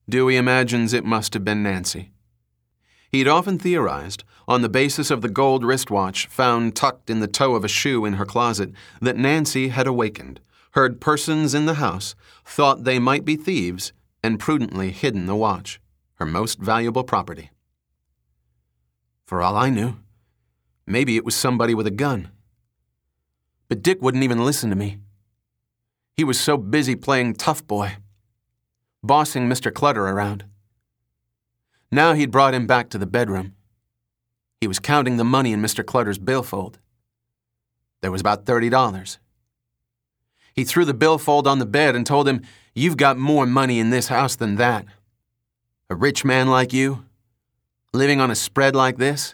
Dewey imagines it must have been Nancy. He'd often theorized, on the basis of the gold wristwatch found tucked in the toe of a shoe in her closet, that Nancy had awakened, heard persons in the house, thought they might be thieves, and prudently hidden the watch, her most valuable property. For all I knew, maybe it was somebody with a gun. But Dick wouldn't even listen to me. He was so busy playing tough boy, bossing Mr. Clutter around. Now he'd brought him back to the bedroom. He was counting the money in Mr. Clutter's billfold. There was about $30. He threw the billfold on the bed and told him, "You've got more money in this house than that. A rich man like you, living on a spread like this?"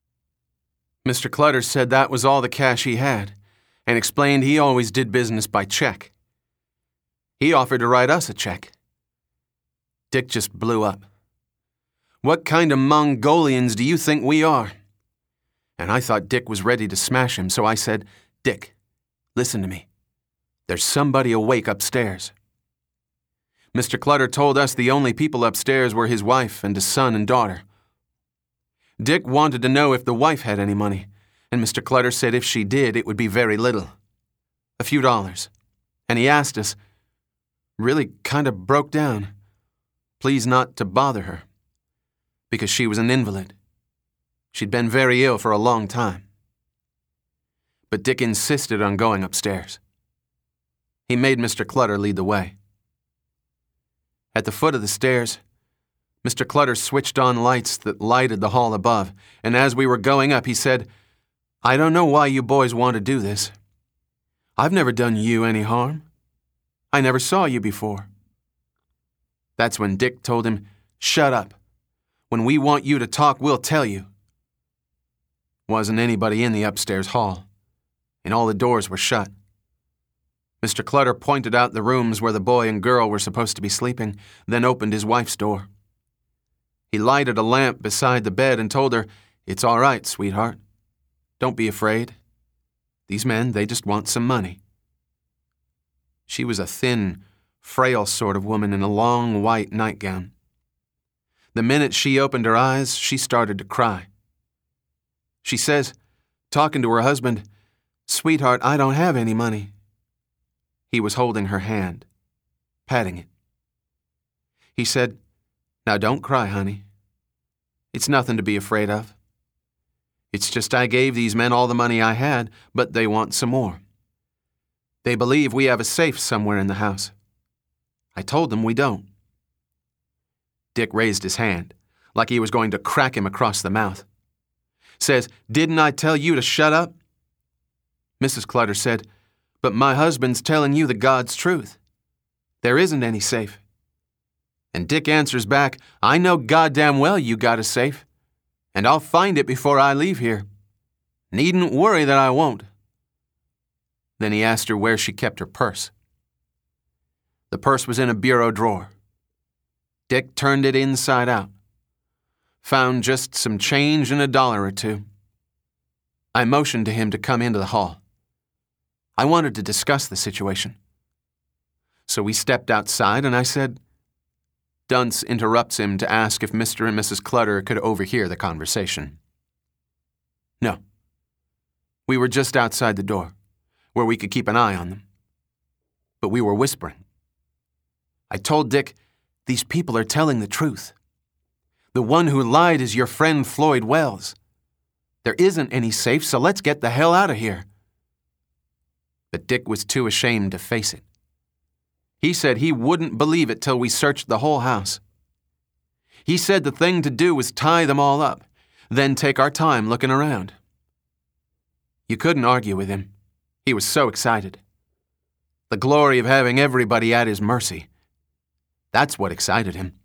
Mr. Clutter said that was all the cash he had, and explained he always did business by check. He offered to write us a check. Dick just blew up. "What kind of Mongolians do you think we are?" And I thought Dick was ready to smash him, so I said, "Dick, listen to me. There's somebody awake upstairs." Mr. Clutter told us the only people upstairs were his wife and his son and daughter. Dick wanted to know if the wife had any money, and Mr. Clutter said if she did, it would be very little. A few dollars. And he asked us, really kind of broke down, please not to bother her, because she was an invalid. She'd been very ill for a long time. But Dick insisted on going upstairs. He made Mr. Clutter lead the way. At the foot of the stairs, Mr. Clutter switched on lights that lighted the hall above, and as we were going up, he said, "I don't know why you boys want to do this. I've never done you any harm. I never saw you before." That's when Dick told him, "Shut up. When we want you to talk, we'll tell you." Wasn't anybody in the upstairs hall, and all the doors were shut. Mr. Clutter pointed out the rooms where the boy and girl were supposed to be sleeping, then opened his wife's door. He lighted a lamp beside the bed and told her, "It's all right, sweetheart. Don't be afraid. These men, they just want some money." She was a thin, frail sort of woman in a long white nightgown. The minute she opened her eyes, she started to cry. She says, talking to her husband, "Sweetheart, I don't have any money." He was holding her hand, patting it. He said, "Now don't cry, honey. It's nothing to be afraid of. It's just I gave these men all the money I had, but they want some more. They believe we have a safe somewhere in the house. I told them we don't." Dick raised his hand, like he was going to crack him across the mouth. Says, "Didn't I tell you to shut up?" Mrs. Clutter said, "But my husband's telling you the God's truth. There isn't any safe." And Dick answers back, "I know goddamn well you got a safe, and I'll find it before I leave here. Needn't worry that I won't." Then he asked her where she kept her purse. The purse was in a bureau drawer. Dick turned it inside out. Found just some change and $1 or two. I motioned to him to come into the hall. I wanted to discuss the situation. So we stepped outside and I said, Dunce interrupts him to ask if Mr. and Mrs. Clutter could overhear the conversation. No. We were just outside the door, where we could keep an eye on them. But we were whispering. I told Dick, "These people are telling the truth. The one who lied is your friend Floyd Wells. There isn't any safe, so let's get the hell out of here." But Dick was too ashamed to face it. He said he wouldn't believe it till we searched the whole house. He said the thing to do was tie them all up, then take our time looking around. You couldn't argue with him. He was so excited. The glory of having everybody at his mercy. That's what excited him.